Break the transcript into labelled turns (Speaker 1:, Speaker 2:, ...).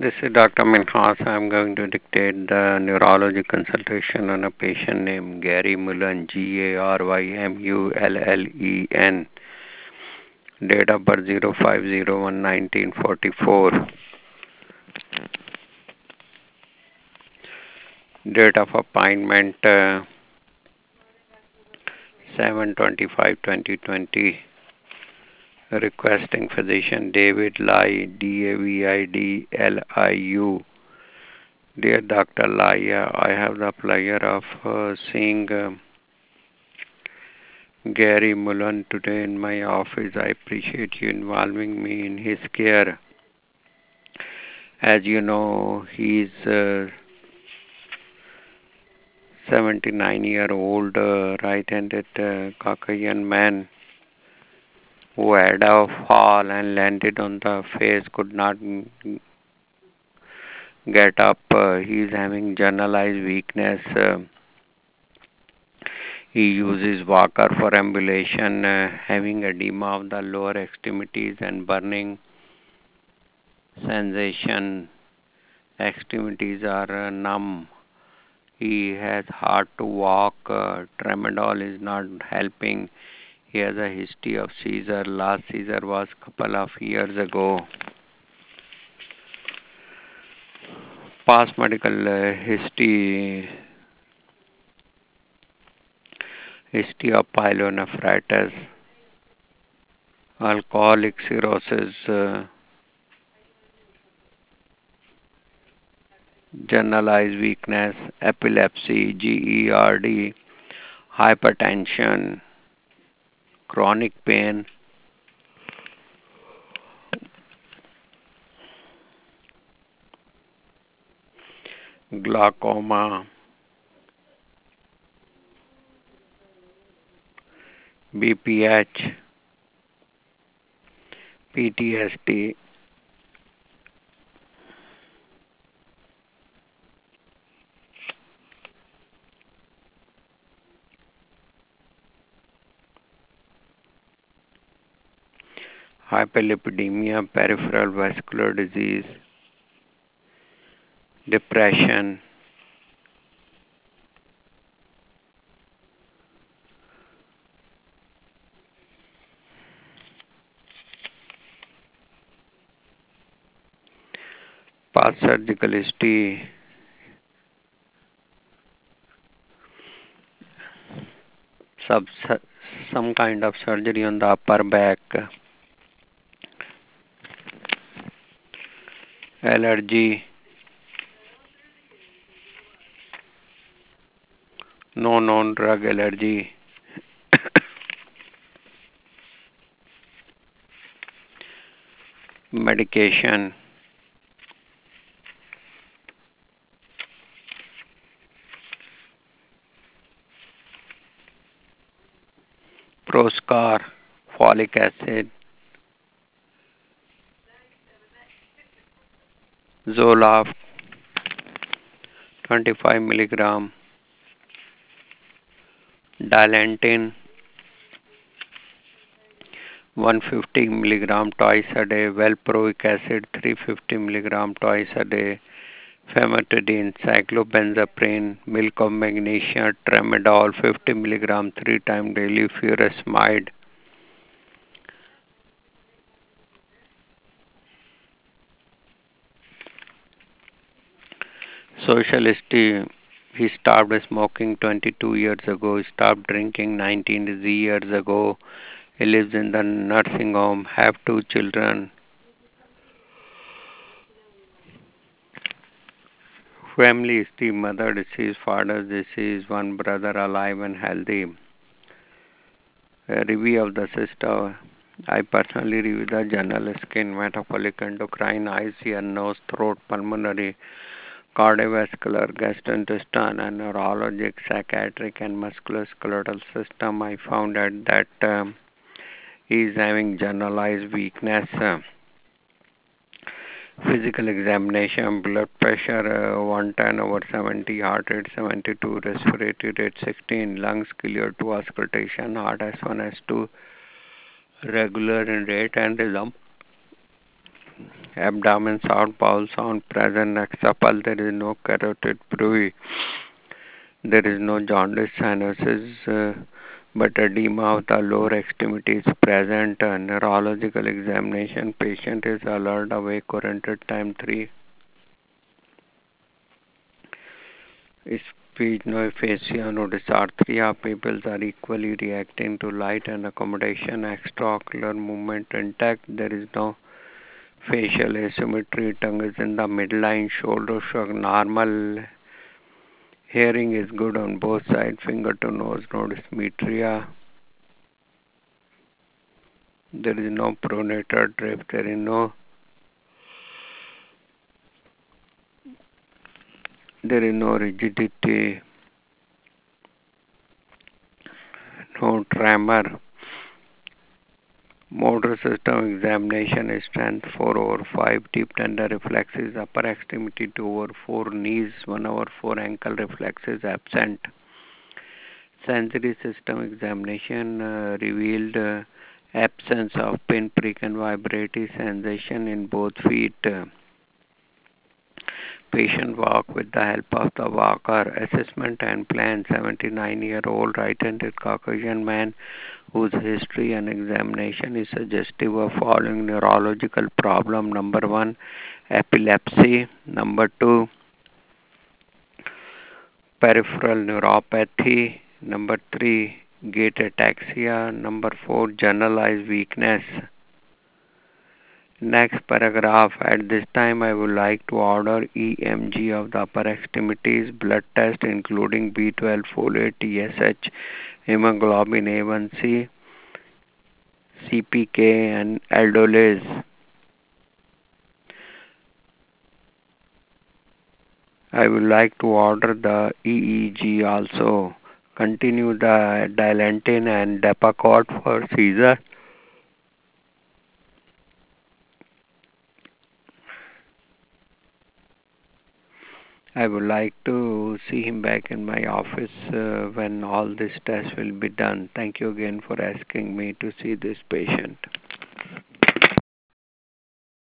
Speaker 1: This is Dr. Minhas. I'm going to dictate the neurology consultation on a patient named Gary Mullen, Garymullen. Date of birth 05/01/1944. Date of appointment 7/25/2020. Requesting physician David Lai, Davidliu. Dear Dr. Lai, I have the pleasure of seeing Gary Mullen today in my office. I appreciate you involving me in his care. As you know, he is 79-year-old right-handed Caucasian man who had a fall and landed on the face, could not get up. He is having generalized weakness. He uses walker for ambulation, having edema of the lower extremities and burning sensation. Extremities are numb. He has hard to walk. Tramadol is not helping. He has a history of seizure. Last seizure was couple of years ago. Past medical history of pyelonephritis, alcoholic cirrhosis, generalized weakness, epilepsy, GERD, hypertension, chronic pain, glaucoma, BPH, PTSD, hyperlipidemia, peripheral vascular disease, depression, past surgical history, sub, some kind of surgery on the upper back, allergy, no known drug allergy, medication, Proscar, folic acid, Zoloft 25 milligram, Dilantin 150 milligram twice a day, valproic acid 350 milligram twice a day, famotidine, cyclobenzaprine, milk of magnesia, tramadol 50 milligram 3 times daily, furosemide. Social history, he stopped smoking 22 years ago, he stopped drinking 19 years ago. He lives in the nursing home, have 2 children. Family history, mother deceased, father deceased, one brother alive and healthy. A review of the sister. I personally review the general skin, metabolic, endocrine, eyes, ear, nose, throat, pulmonary, cardiovascular, gastrointestinal, and neurologic, psychiatric, and musculoskeletal system. I found out that he is having generalized weakness. Physical examination, blood pressure 110/70, heart rate 72, respiratory rate 16, lungs clear to auscultation, heart S1, S2, regular in rate and rhythm. Abdomen sound, bowel sound present next supple. There is no carotid brewery. There is no jaundice cyanosis, but edema of the lower extremity is present. Neurological examination. Patient is alert, awake, oriented. Time 3. Speech, no aphasia, no dysarthria. Pupils are equally reacting to light and accommodation. Extraocular movement intact. There is no facial asymmetry. Tongue is in the midline. Shoulder shrug normal. Hearing is good on both sides. Finger to nose, no dysmetria. There is no pronator drift. There is no rigidity. No tremor. Motor system examination is strength 4 over 5, deep tender reflexes, upper extremity 2 over 4, knees 1 over 4, ankle reflexes absent. Sensory system examination revealed absence of pinprick and vibratory sensation in both feet. Patient walk with the help of the walker. Assessment and plan. 79-year-old right-handed Caucasian man whose history and examination is suggestive of following neurological problem. Number 1, epilepsy. Number 2, peripheral neuropathy. Number 3, gait ataxia. Number 4, generalized weakness. Next paragraph. At this time, I would like to order EMG of the upper extremities, blood test including B12, folate, TSH, hemoglobin A1C, CPK, and aldolase. I would like to order the EEG also. Continue the Dilantin and Depakote for seizure. I would like to see him back in my office when all this test will be done. Thank you again for asking me to see this patient.